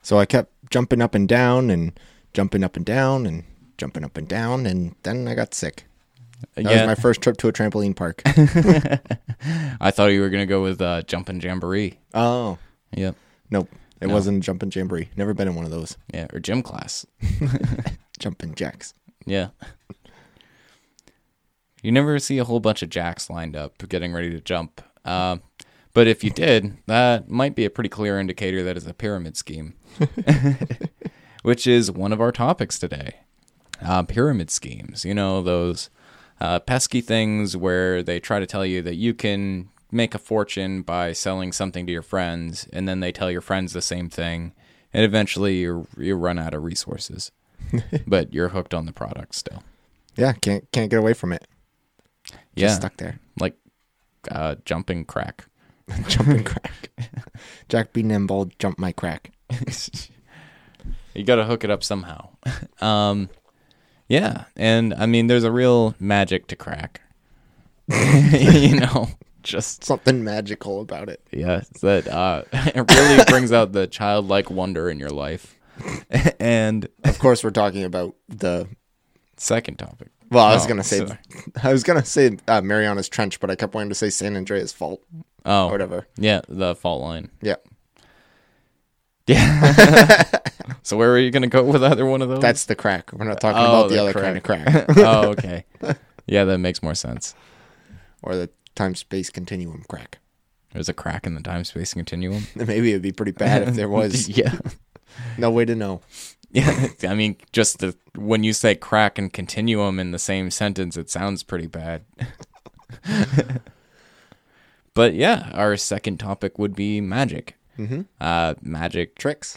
So I kept jumping up and down and jumping up and down and jumping up and down, and then I got sick. That was my first trip to a trampoline park. I thought you were going to go with Jumpin' Jamboree. Oh. Yep. Nope. It wasn't Jumpin' Jamboree. Never been in one of those. Yeah, or gym class. Jumpin' Jacks. Yeah. You never see a whole bunch of jacks lined up getting ready to jump. But if you did, that might be a pretty clear indicator that it's a pyramid scheme. Which is one of our topics today. Pyramid schemes. You know, those pesky things where they try to tell you that you can make a fortune by selling something to your friends, and then they tell your friends the same thing, and eventually you run out of resources. But you're hooked on the product still. Yeah, can't get away from it. Just stuck there. Like jumping crack. Jumping crack. Jack be nimble, jump my crack. You got to hook it up somehow. Yeah, and I mean, there's a real magic to crack. You know, just something magical about it. Yeah, that it really brings out the childlike wonder in your life. And of course, we're talking about the second topic. Well, I was gonna say Mariana's Trench, but I kept wanting to say San Andreas Fault. Oh, or whatever. Yeah, the fault line. Yeah. Yeah. So where are you gonna go with either one of those? That's the crack. We're not talking about the other kind of crack. Oh, okay. Yeah, that makes more sense. Or the time-space continuum crack. There's a crack in the time-space continuum. Maybe it'd be pretty bad if there was. Yeah. No way to know. Yeah, I mean, just when you say crack and continuum in the same sentence, it sounds pretty bad. But yeah, our second topic would be magic. Mm-hmm. Magic tricks.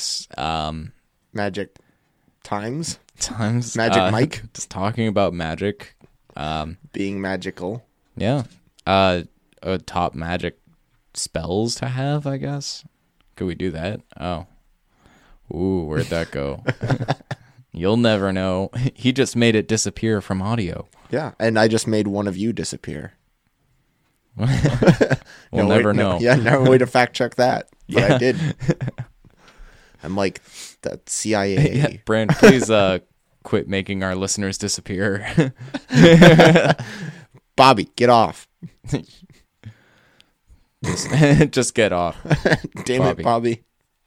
Magic times. Magic Mike. Just talking about magic. Being magical. Yeah. Top magic spells to have, I guess. Could we do that? Oh. Ooh, where'd that go? You'll never know. He just made it disappear from audio. Yeah, and I just made one of you disappear. We'll never know. No way to fact check that. But I did. I'm like the CIA. Yeah, Brand, please quit making our listeners disappear. Bobby, get off. Just get off. Damn it, Bobby.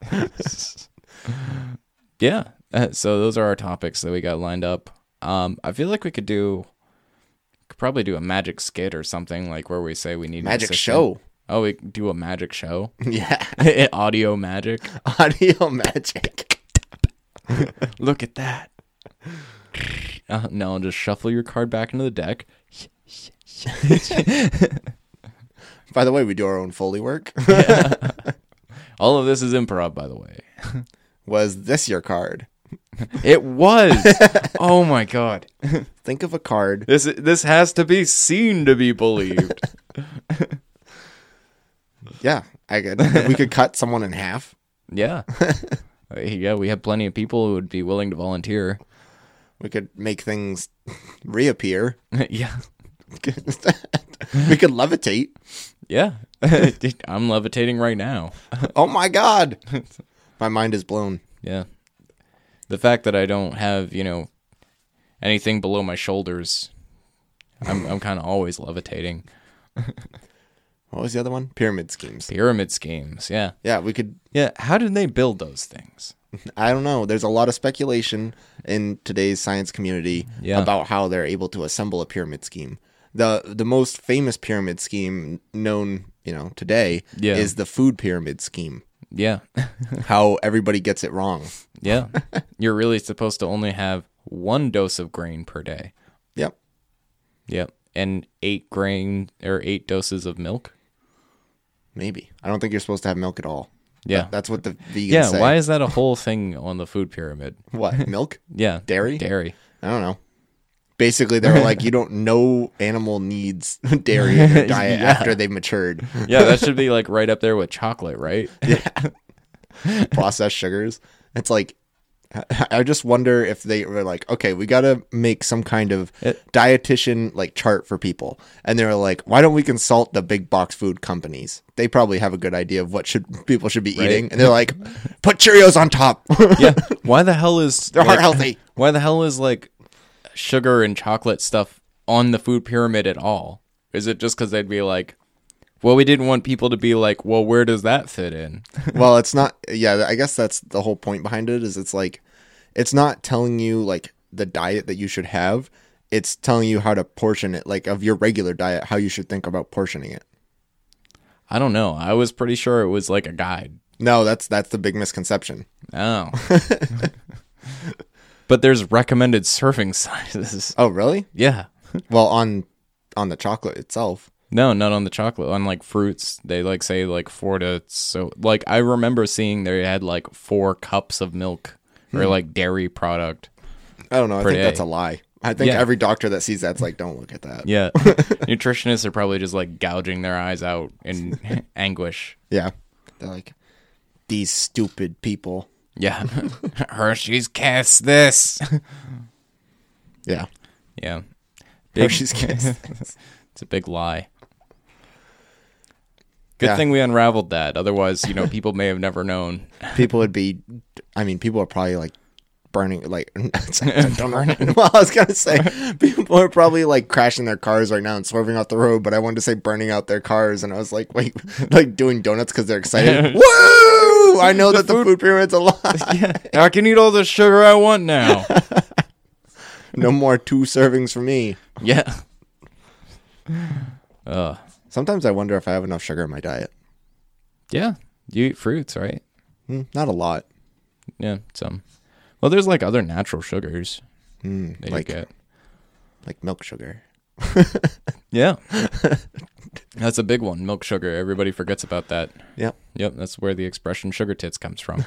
Yeah. So those are our topics that we got lined up. I feel like we could probably do a magic skit or something, like where we say we need magic show. Oh, we could do a magic show. Yeah. Audio magic. Audio magic. Look at that. No, just shuffle your card back into the deck. By the way, we do our own Foley work. Yeah. All of this is improv, by the way. Was this your card? It was. Oh my god. Think of a card. This has to be seen to be believed. Yeah, we could cut someone in half. Yeah. Yeah, we have plenty of people who would be willing to volunteer. We could make things reappear. Yeah. We could levitate. Yeah. I'm levitating right now. Oh my god. My mind is blown. Yeah. The fact that I don't have, anything below my shoulders, I'm kind of always levitating. What was the other one? Pyramid schemes. Pyramid schemes, yeah. Yeah, we could... Yeah, how did they build those things? I don't know. There's a lot of speculation in today's science community about how they're able to assemble a pyramid scheme. The most famous pyramid scheme known, today is the food pyramid scheme. Yeah. How everybody gets it wrong. Yeah. You're really supposed to only have 1 dose of grain per day. Yep. Yep. And 8 doses of milk. Maybe. I don't think you're supposed to have milk at all. Yeah. That's what the vegans say. Why is that a whole thing on the food pyramid? What? Milk? Yeah. Dairy? I don't know. Basically, they were like, no animal needs dairy in their diet after they've matured. Yeah, that should be like right up there with chocolate, right? Yeah. Processed sugars. It's like I just wonder if they were like, okay, we got to make some kind of dietitian like chart for people. And they're like, why don't we consult the big box food companies? They probably have a good idea of what people should be eating. And they're like, put Cheerios on top. Yeah. Why the hell is they're heart healthy? Why the hell is like sugar and chocolate stuff on the food pyramid at all? Is it just because they'd be like, well, we didn't want people to be like, well, where does that fit in? Well, it's not. Yeah, I guess that's the whole point behind it. Is it's like, it's not telling you like the diet that you should have. It's telling you how to portion it, like of your regular diet, how you should think about portioning it. I don't know. I was pretty sure it was like a guide. No, that's the big misconception. Oh. But there's recommended serving sizes. Oh, really? Yeah. Well, on the chocolate itself. No, not on the chocolate. On like fruits, they like say like 4 to so like I remember seeing they had like 4 cups of milk or like dairy product. I don't know. I think day. that's a lie. I think every doctor that sees that's like, don't look at that. Yeah. Nutritionists are probably just like gouging their eyes out in anguish. Yeah. They're like, these stupid people. Yeah. Hershey's Kiss this. Yeah. Yeah. Hershey's Kiss. It's a big lie. Good thing we unraveled that. Otherwise, people may have never known. People would be, people are probably like burning, like, I don't know. Well, I was going to say, people are probably like crashing their cars right now and swerving off the road, but I wanted to say burning out their cars. And I was like, wait, like doing donuts because they're excited. Woo! I know that the food pyramid's a lie. Yeah. I can eat all the sugar I want now. No more 2 servings for me. Yeah. Sometimes I wonder if I have enough sugar in my diet. Yeah. You eat fruits, right? Not a lot. Yeah, some. Well, there's like other natural sugars that like, you get. Like milk sugar. Yeah. That's a big one, milk sugar. Everybody forgets about that. Yep. Yep, that's where the expression sugar tits comes from.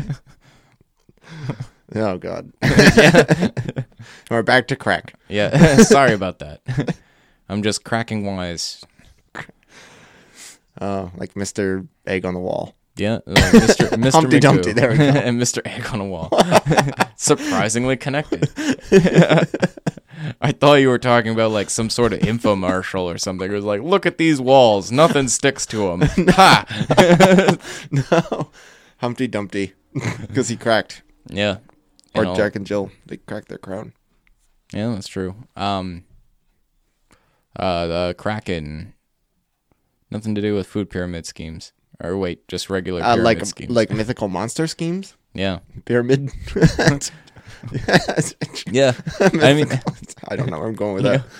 Oh, God. We're back to crack. Yeah, sorry about that. I'm just cracking wise. Like Mr. Egg on the Wall. Yeah, like Mr. Humpty Magoo Dumpty, there we go. and Mr. Egg on the Wall. Surprisingly connected. I thought you were talking about like some sort of infomercial or something. It was like, look at these walls. Nothing sticks to them. Ha! No. Humpty Dumpty. Because he cracked. Yeah. Or Jack and Jill. They cracked their crown. Yeah, that's true. The Kraken. Nothing to do with food pyramid schemes. Or wait, just regular pyramid schemes. Like mythical monster schemes? Yeah. Pyramid? Yeah. I mean, I don't know where I'm going with that.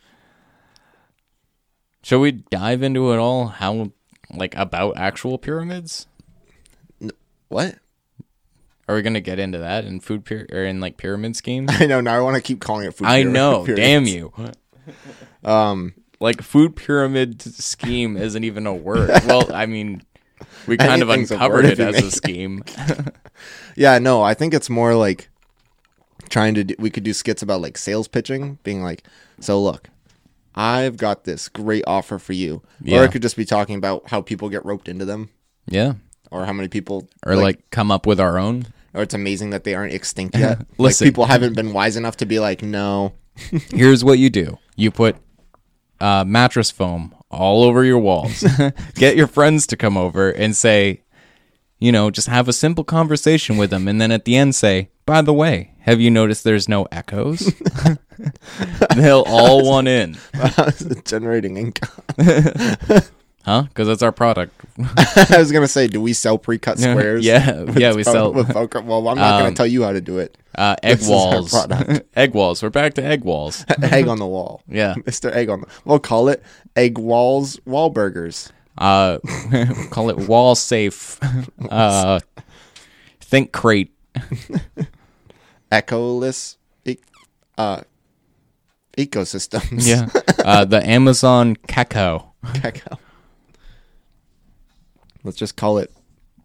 Shall we dive into it all? How, like, about actual pyramids? What? Are we going to get into that in or in like pyramid schemes? I know. Now I want to keep calling it food I pyramid. know. Pyramids. Damn you. Like food pyramid scheme isn't even a word. Well, I mean, we kind of uncovered it as a scheme. Yeah, no, I think it's more like we could do skits about like sales pitching, being like, so look, I've got this great offer for you. Yeah. Or it could just be talking about how people get roped into them. Yeah. Or how many people... Or like come up with our own. Or it's amazing that they aren't extinct yet. Listen. Like people haven't been wise enough to be like, no. Here's what you do. You put mattress foam all over your walls. Get your friends to come over and say, just have a simple conversation with them. And then at the end say, by the way, have you noticed there's no echoes? They'll all want in. Generating income. Huh? Because that's our product. I was going to say, do we sell pre-cut squares? Yeah, we sell. Well, I'm not going to tell you how to do it. Egg walls. Egg walls. We're back to egg walls. Egg on the wall. Yeah. Mr. Egg on the... We'll call it Egg Walls Wall Burgers. Call it wall safe. Think crate. Echoless ecosystems. Yeah. The Amazon Cacao. Cacao. Let's just call it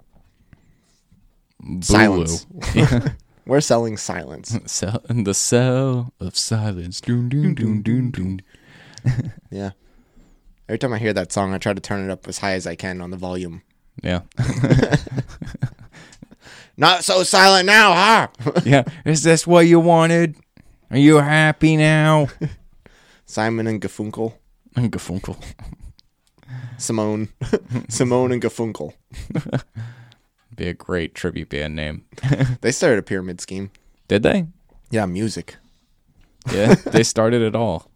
silence. We're selling silence. The cell of silence. Doom, doom, doom, doom, doom. Yeah. Every time I hear that song, I try to turn it up as high as I can on the volume. Yeah. Not so silent now, huh? Yeah. Is this what you wanted? Are you happy now? Simon and Garfunkel. And Garfunkel. Simone. Simone and Garfunkel. Be a great tribute band name. They started a pyramid scheme. Did they? Yeah, music. Yeah, they started it all.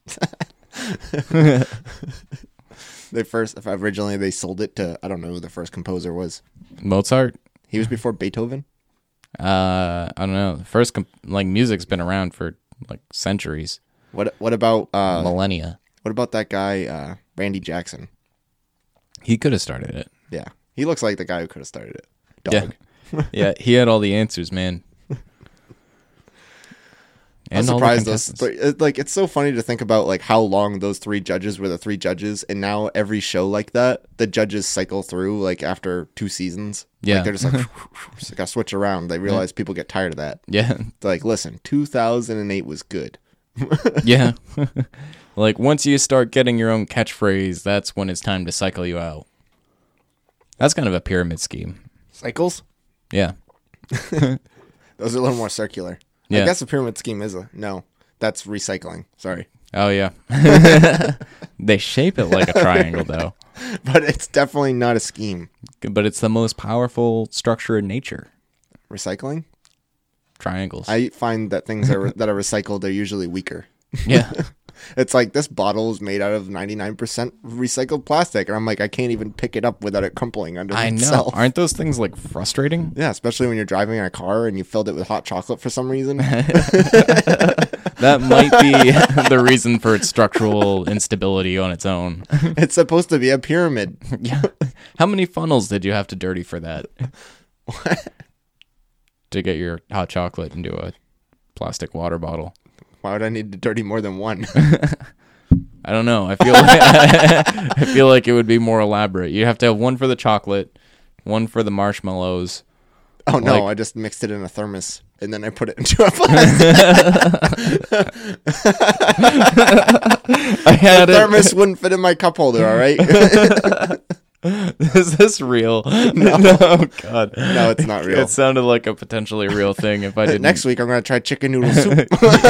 Originally they sold it to, I don't know who the first composer was. Mozart? He was before Beethoven? I don't know. First, music's been around for like centuries. What about millennia? What about that guy Randy Jackson? He could have started it. Yeah, he looks like the guy who could have started it. Dog. Yeah, yeah, he had all the answers, man. I'm surprised it's so funny to think about like how long those three judges were the three judges, and now every show like that, the judges cycle through like after 2 seasons. Yeah, like, they're just like, just gotta switch around. They realize people get tired of that. Yeah, they're like, listen, 2008 was good. Yeah, like once you start getting your own catchphrase, that's when it's time to cycle you out. That's kind of a pyramid scheme. Cycles? Yeah, those are a little more circular. Yeah. I guess a pyramid scheme that's recycling. Sorry. Oh, yeah. They shape it like a triangle, though. But it's definitely not a scheme. But it's the most powerful structure in nature. Recycling? Triangles. I find that things that are recycled are usually weaker. Yeah. It's like this bottle is made out of 99% recycled plastic. And I'm like, I can't even pick it up without it crumpling under itself. I know. Aren't those things like frustrating? Yeah, especially when you're driving in a car and you filled it with hot chocolate for some reason. That might be the reason for its structural instability on its own. It's supposed to be a pyramid. Yeah. How many funnels did you have to dirty for that? What? To get your hot chocolate into a plastic water bottle. Why would I need to dirty more than one? I don't know. I feel like it would be more elaborate. You have to have one for the chocolate, one for the marshmallows. Oh no, I just mixed it in a thermos and then I put it into a plastic. The thermos wouldn't fit in my cup holder, all right? Is this real? No. Oh God. No, it's not real. It sounded like a potentially real thing if I didn't. Next week I'm going to try chicken noodle soup.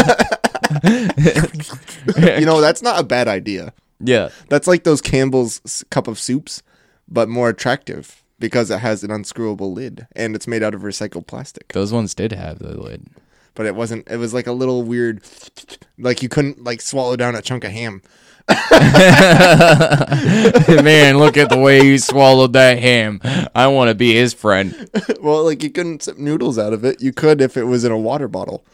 That's not a bad idea. Yeah. That's like those Campbell's cup of soups, but more attractive because it has an unscrewable lid and it's made out of recycled plastic. Those ones did have the lid. But it wasn't, it was like a little weird, like you couldn't like swallow down a chunk of ham. Man, look at the way he swallowed that ham. I want to be his friend. Well, like you couldn't sip noodles out of it. You could if it was in a water bottle.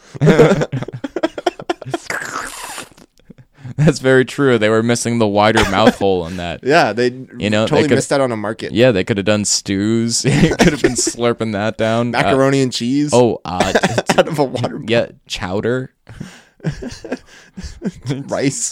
That's very true. They were missing the wider mouth hole in that. Yeah, they totally missed out on a market. Yeah, they could have done stews. Could have been slurping that down. Macaroni and cheese. Oh, out of a water bottle. Yeah, chowder. Rice.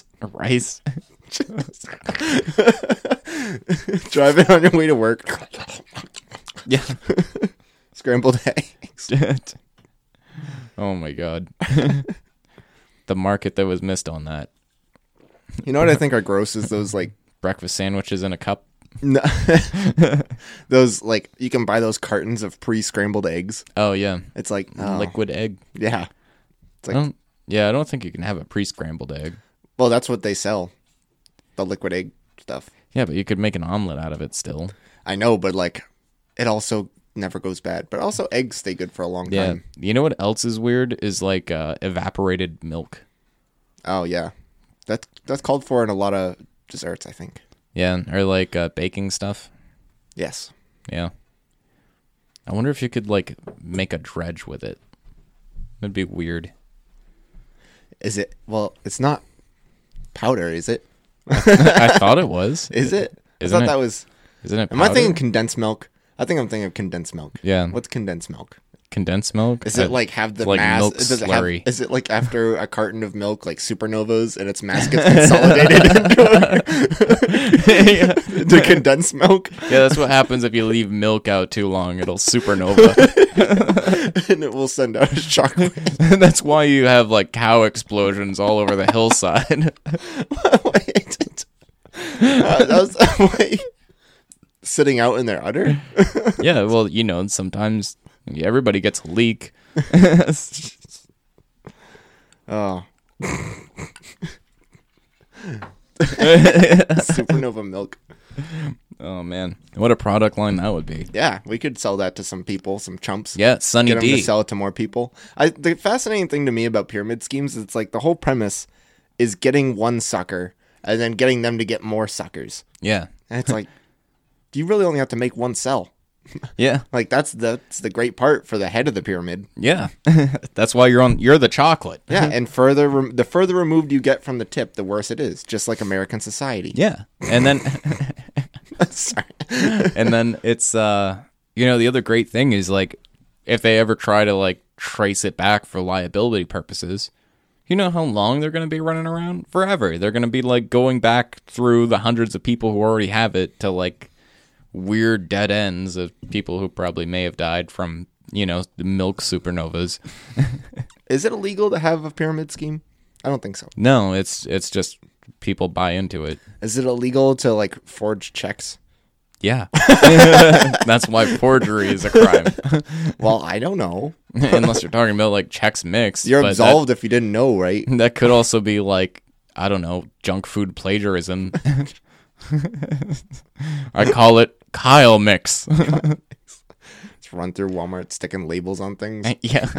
Driving on your way to work. Yeah. Scrambled eggs. Oh my God. The market that was missed on that. You know what I think are gross is those like breakfast sandwiches in a cup. No. Those like you can buy those cartons of pre-scrambled eggs. Oh yeah. It's like liquid egg. Yeah. It's like I don't think you can have a pre-scrambled egg. Well, that's what they sell. The liquid egg stuff. Yeah, but you could make an omelet out of it still. I know, but like it also never goes bad. But also eggs stay good for a long time. You know what else is weird is like evaporated milk. Oh yeah. That's called for in a lot of desserts, I think. Yeah, or like baking stuff. Yes. Yeah. I wonder if you could like make a dredge with it. That'd be weird. Is it? Well, it's not powder, is it? I thought it was. Is it? Isn't I thought that was. Isn't it? Am I thinking condensed milk? I think I'm thinking of condensed milk. Yeah. What's condensed milk? Condensed milk? Is it like have the like mass? milk Does it slurry? Is it like after a carton of milk, like supernovas, and its mass gets consolidated into condensed milk? Yeah, that's what happens if you leave milk out too long. It'll supernova. And it will send out a shockwave. And that's why you have like cow explosions all over the hillside. Wait. Sitting out in their udder? Yeah, well, sometimes Everybody gets a leak. Oh. Supernova milk. Oh man, what a product line that would be. Yeah, we could sell that to some people, some chumps. Yeah, Sunny Get them D. to sell it to more people. The fascinating thing to me about pyramid schemes is it's like the whole premise is getting one sucker and then getting them to get more suckers. Yeah. And it's like, you really only have to make one sell. Yeah. Like that's the great part for the head of the pyramid. Yeah. That's why you're the chocolate. Yeah, and the further removed you get from the tip, the worse it is, just like American society. Yeah. And then Sorry. and then it's the other great thing is like if they ever try to like trace it back for liability purposes, you know how long they're going to be running around? Forever. They're going to be like going back through the hundreds of people who already have it to like weird dead ends of people who probably may have died from, the milk supernovas. Is it illegal to have a pyramid scheme? I don't think so. No, it's just people buy into it. Is it illegal to like forge checks? Yeah. That's why forgery is a crime. Well, I don't know. Unless you're talking about like checks mixed. You're absolved if you didn't know, right? That could also be like, I don't know, junk food plagiarism. I call it Kyle mix. Just run through Walmart sticking labels on things. Yeah.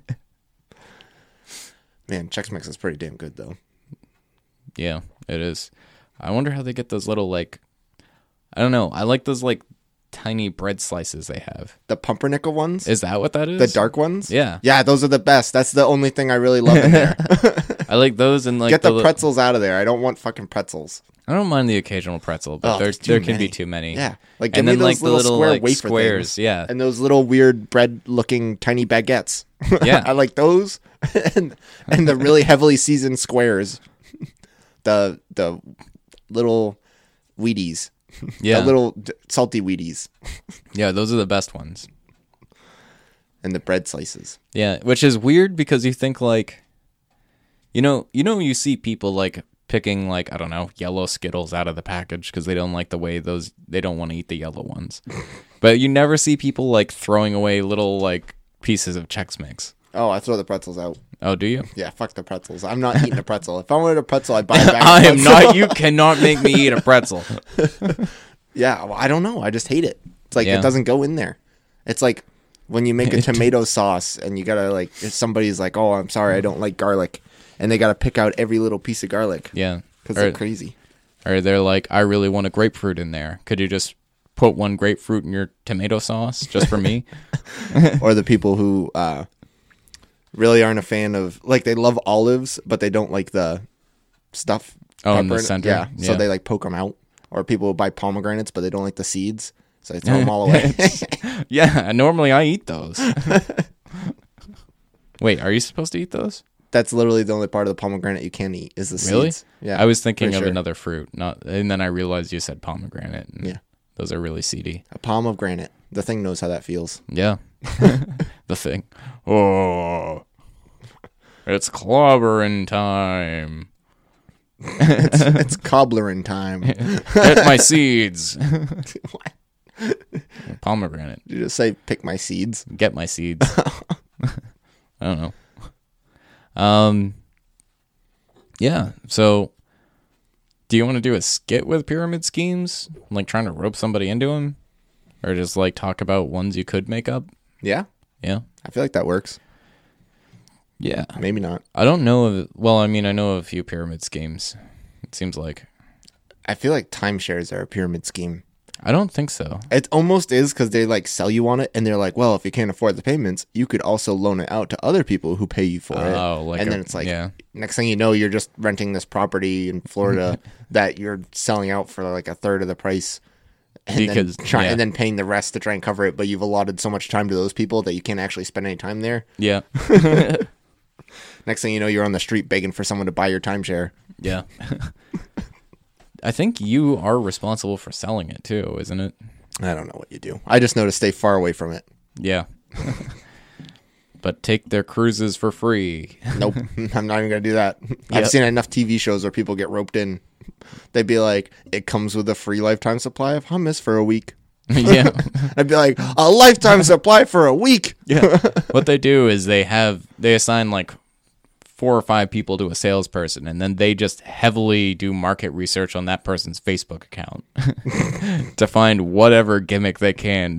Man, Chex Mix is pretty damn good though. Yeah, it is. I wonder how they get those little like, I don't know. I like those like tiny bread slices they have. The pumpernickel ones? Is that what that is? The dark ones? Yeah. Yeah, those are the best. That's the only thing I really love in there. I like those and like get the pretzels out of there. I don't want fucking pretzels. I don't mind the occasional pretzel, but there can be too many. Yeah, like give me those little square like, wafer squares. things. Yeah, and those little weird bread-looking tiny baguettes. Yeah, I like those, and the really heavily seasoned squares. The little Wheaties. Yeah, the little salty Wheaties. Yeah, those are the best ones. And the bread slices. Yeah, which is weird because you think like, you see people like picking like, I don't know, yellow Skittles out of the package because they don't like the way they don't want to eat the yellow ones. But you never see people like throwing away little like pieces of Chex Mix. Oh, I throw the pretzels out. Oh, do you? Yeah, fuck the pretzels. I'm not eating a pretzel. If I wanted a pretzel, I'd buy a bag of I am pretzel. not. You cannot make me eat a pretzel. Yeah, well, I don't know. I just hate it. It's like it doesn't go in there. It's like when you make a tomato sauce and you gotta like, if somebody's like, oh, I'm sorry, I don't like garlic. And they got to pick out every little piece of garlic. Yeah. Because they're crazy. Or they're like, I really want a grapefruit in there. Could you just put one grapefruit in your tomato sauce just for me? Or the people who really aren't a fan of, like, they love olives, but they don't like the stuff. Oh, in the center? Yeah. So they, like, poke them out. Or people who buy pomegranates, but they don't like the seeds. So they throw them all away. Yeah. Normally I eat those. Wait, are you supposed to eat those? That's literally the only part of the pomegranate you can eat is the seeds. Yeah. I was thinking of another fruit, and then I realized you said pomegranate. Yeah. Those are really seedy. A palm of granite. The thing knows how that feels. Yeah. The thing. Oh. It's clobbering time. It's cobblerin' time. Get my seeds. What? Pomegranate. Did you just say pick my seeds? Get my seeds. I don't know. Yeah, so do you want to do a skit with pyramid schemes? Like trying to rope somebody into them? Or just like talk about ones you could make up? Yeah. Yeah. I feel like that works. Yeah. Maybe not. I don't know of, well, I mean, I know of a few pyramid schemes. It seems like. I feel like timeshares are a pyramid scheme. I don't think so. It almost is because they like sell you on it and they're like, well, if you can't afford the payments, you could also loan it out to other people who pay you for it. Oh, like and then it's like, next thing you know, you're just renting this property in Florida that you're selling out for like a third of the price. And then paying the rest to try and cover it. But you've allotted so much time to those people that you can't actually spend any time there. Yeah. Next thing you know, you're on the street begging for someone to buy your timeshare. Yeah. I think you are responsible for selling it too, isn't it? I don't know what you do. I just know to stay far away from it. Yeah. But take their cruises for free. Nope. I'm not even going to do that. Yep. I've seen enough TV shows where people get roped in. They'd be like, it comes with a free lifetime supply of hummus for a week. Yeah. I'd be like, a lifetime supply for a week. Yeah. What they do is they assign like 4 or 5 people to a salesperson, and then they just heavily do market research on that person's Facebook account to find whatever gimmick they can.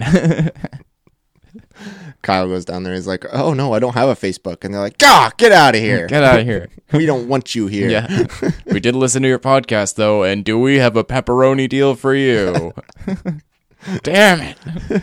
Kyle goes down there. He's like, oh, no, I don't have a Facebook. And they're like, get out of here. Get out of here. We don't want you here. Yeah. We did listen to your podcast, though, and do we have a pepperoni deal for you? Damn it.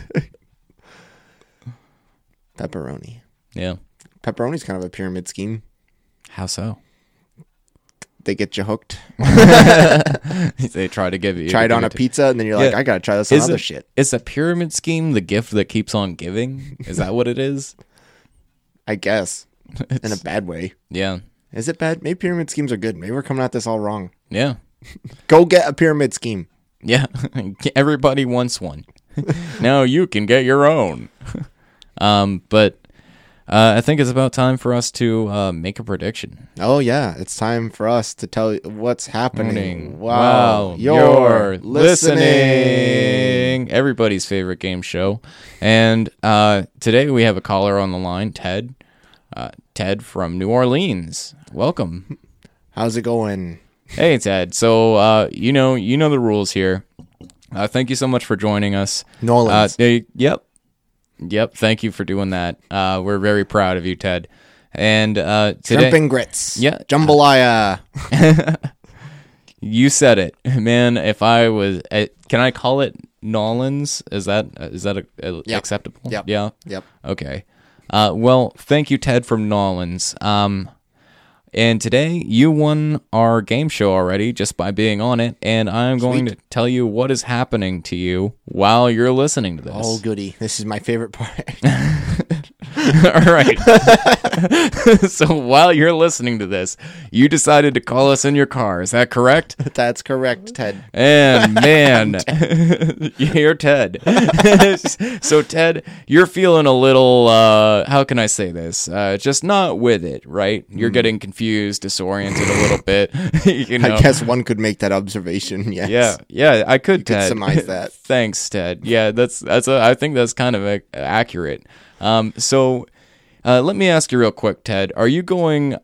Pepperoni. Yeah. Pepperoni's kind of a pyramid scheme. How so? They get you hooked. They try to give you... Try it on a pizza, and then you're like, I got to try this on other shit. Is a pyramid scheme the gift that keeps on giving? Is that what it is? I guess. In a bad way. Yeah. Is it bad? Maybe pyramid schemes are good. Maybe we're coming at this all wrong. Yeah. Go get a pyramid scheme. Yeah. Everybody wants one. Now you can get your own. But I think it's about time for us to make a prediction. Oh, yeah. It's time for us to tell you what's happening. Wow. You're listening. Everybody's favorite game show. And today we have a caller on the line, Ted. Ted from New Orleans. Welcome. How's it going? Hey, Ted. So, you know the rules here. Thank you so much for joining us. New Orleans. Yep. Thank you for doing that. We're very proud of you, Ted. And today, shrimp and grits. Yeah. Jambalaya. You said it, man. If I was, can I call it Nolans? Is that acceptable? Yep. Yeah. Yep. Okay. Well, thank you, Ted from Nolans. And today you won our game show already just by being on it, and I'm going to tell you what is happening to you while you're listening to this. Oh, goody. This is my favorite part. All right. So while you're listening to this, you decided to call us in your car. Is that correct? That's correct, Ted. And man, you're Ted. So Ted, you're feeling a little, how can I say this? Just not with it, right? You're getting confused, disoriented a little bit. I guess one could make that observation, yes. Yeah, I could, you Ted. could surmise that. Thanks, Ted. Yeah, I think that's kind of accurate. So let me ask you real quick, Ted. Are you going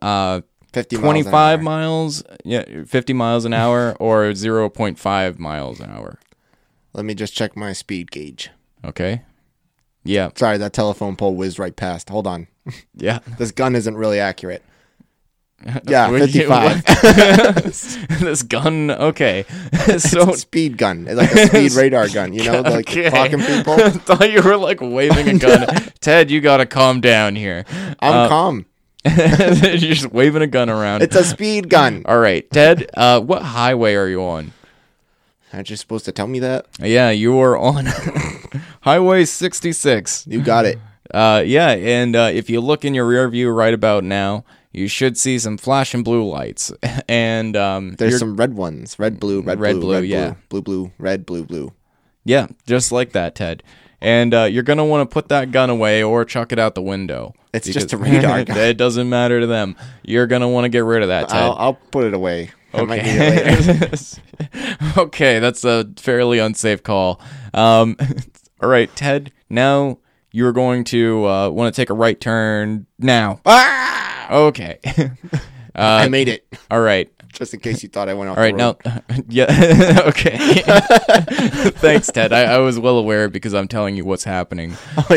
25 miles? Yeah, 50 miles an hour or 0.5 miles an hour? Let me just check my speed gauge. Okay. Yeah. Sorry, that telephone pole whizzed right past. Hold on. Yeah. This gun isn't really accurate. Yeah, 55. This gun, okay. So it's a speed gun. It's like a speed radar gun, like clocking people. I thought you were like waving a gun. Ted, you gotta calm down here. I'm calm. You're just waving a gun around. It's a speed gun. All right, Ted, what highway are you on? Aren't you supposed to tell me that? Yeah, you are on Highway 66. You got it. Yeah, and if you look in your rear view right about now, you should see some flashing blue lights, and there's some red ones, red, blue, yeah, blue, red, blue. Yeah, just like that, Ted. And you're gonna want to put that gun away or chuck it out the window. It's just a radar gun. It doesn't matter to them. You're gonna want to get rid of that, Ted. I'll put it away. I might need it later. Okay, that's a fairly unsafe call. All right, Ted. Now you're going to want to take a right turn now. Ah! Okay. I made it. All right. Just in case you thought I went off the road. Now, yeah. Okay. Thanks, Ted. I was well aware because I'm telling you what's happening. Oh,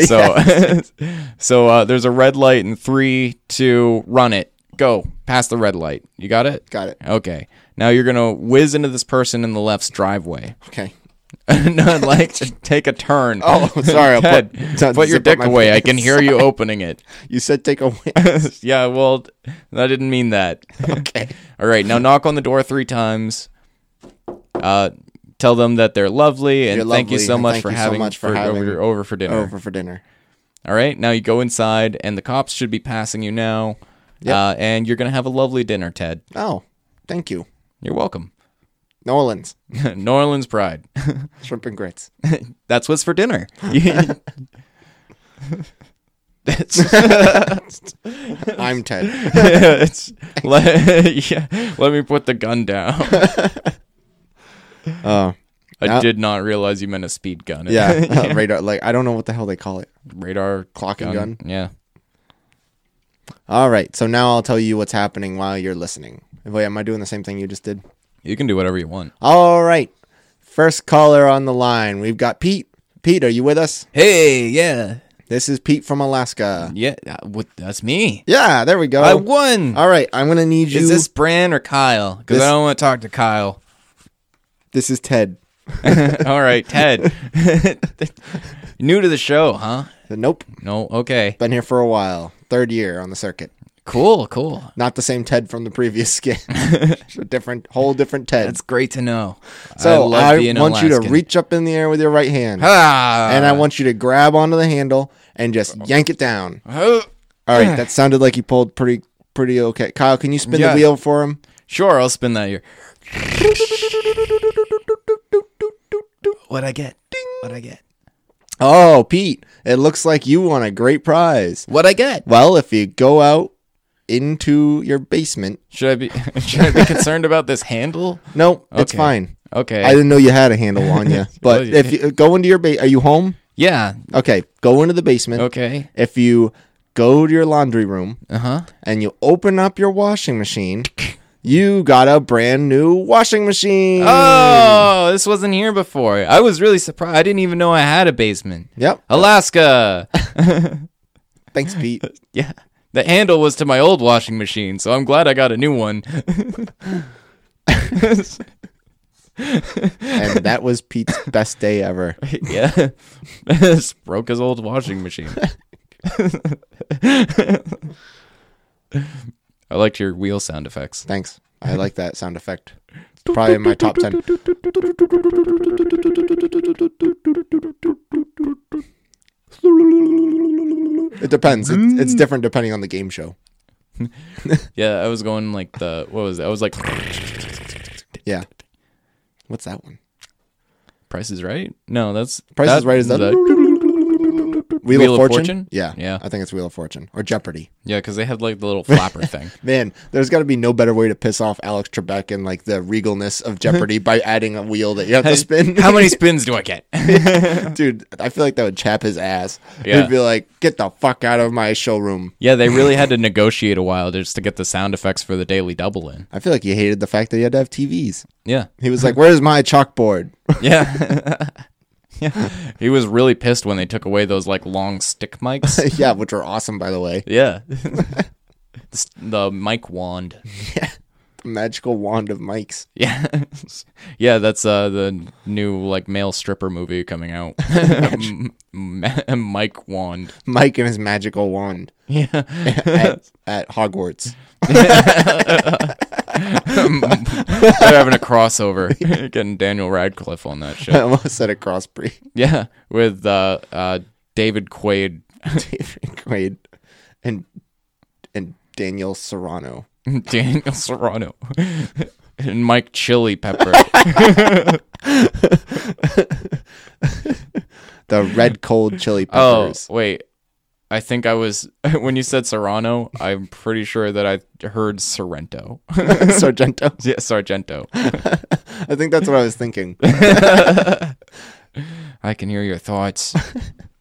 so there's a red light in 3, 2, run it. Go. Past the red light. You got it? Got it. Okay. Now you're going to whiz into this person in the left's driveway. Okay. No, like take a turn. Oh, sorry. Put your dick away. I can hear you opening it. You said take away. Yeah, well, I didn't mean that. Okay. All right, now knock on the door 3 times. Tell them that they're lovely and thank you so much for having over for dinner. Over for dinner. All right, now you go inside and the cops should be passing you now. Yep. And you're going to have a lovely dinner, Ted. Oh, thank you. You're welcome. New Orleans. New Orleans pride. Shrimp and grits. That's what's for dinner. I'm Ted. Let me put the gun down. I did not realize you meant a speed gun. Yeah, radar. Like, I don't know what the hell they call it. Radar Clocking gun? Yeah. All right, so now I'll tell you what's happening while you're listening. Wait, am I doing the same thing you just did? You can do whatever you want. All right. First caller on the line. We've got Pete. Pete, are you with us? Hey, yeah. This is Pete from Alaska. Yeah, that's me. Yeah, there we go. I won. All right, I'm going to need you. Is this Bran or Kyle? Because I don't want to talk to Kyle. This is Ted. All right, Ted. New to the show, huh? Nope. No, okay. Been here for a while. 3rd year on the circuit. Cool. Not the same Ted from the previous skit. Whole different Ted. That's great to know. So I want you to reach up in the air with your right hand. And I want you to grab onto the handle and just yank it down. All right, that sounded like you pulled pretty okay. Kyle, can you spin the wheel for him? Sure, I'll spin that here. What'd I get? Oh, Pete, it looks like you won a great prize. What'd I get? Well, if you go out into your basement. Should I be concerned about this handle? No, it's fine. Okay. I didn't know you had a handle on you. But if you go into your are you home? Yeah. Okay, go into the basement. Okay. If you go to your laundry room and you open up your washing machine, you got a brand new washing machine. Oh, this wasn't here before. I was really surprised. I didn't even know I had a basement. Yep. Alaska. Thanks, Pete. Yeah. The handle was to my old washing machine, so I'm glad I got a new one. And that was Pete's best day ever. Yeah. Broke his old washing machine. I liked your wheel sound effects. Thanks. I like that sound effect. It's probably in my top 10. It depends. It's different depending on the game show. Yeah, I was going like what was it? I was like... Yeah. What's that one? Price is Right? No, that's... Price is Right is that... Wheel of Fortune? Yeah. I think it's Wheel of Fortune. Or Jeopardy. Yeah, because they had like the little flapper thing. Man, there's got to be no better way to piss off Alex Trebek and like the regalness of Jeopardy by adding a wheel that you have to spin. How many spins do I get? Dude, I feel like that would chap his ass. Yeah. He'd be like, get the fuck out of my showroom. Yeah, they really had to negotiate a while just to get the sound effects for the Daily Double in. I feel like he hated the fact that he had to have TVs. Yeah. He was like, where's my chalkboard? Yeah. Yeah. He was really pissed when they took away those like long stick mics. Yeah, which were awesome, by the way. Yeah. The mic wand. Yeah. The magical wand of mics. Yeah. Yeah, that's the new like male stripper movie coming out. Mike Wand. Mike and his magical wand. Yeah. At Hogwarts. They're having a crossover. Getting Daniel Radcliffe on that shit. I almost said a crossbreed. Yeah, with David Quaid. David Quaid and Daniel Serrano. Daniel Serrano. And Mike Chili Pepper. The red cold chili peppers. Oh, wait. I think I was, when you said Serrano, I'm pretty sure that I heard Sorrento. Sargento? Yeah, Sargento. I think that's what I was thinking. I can hear your thoughts.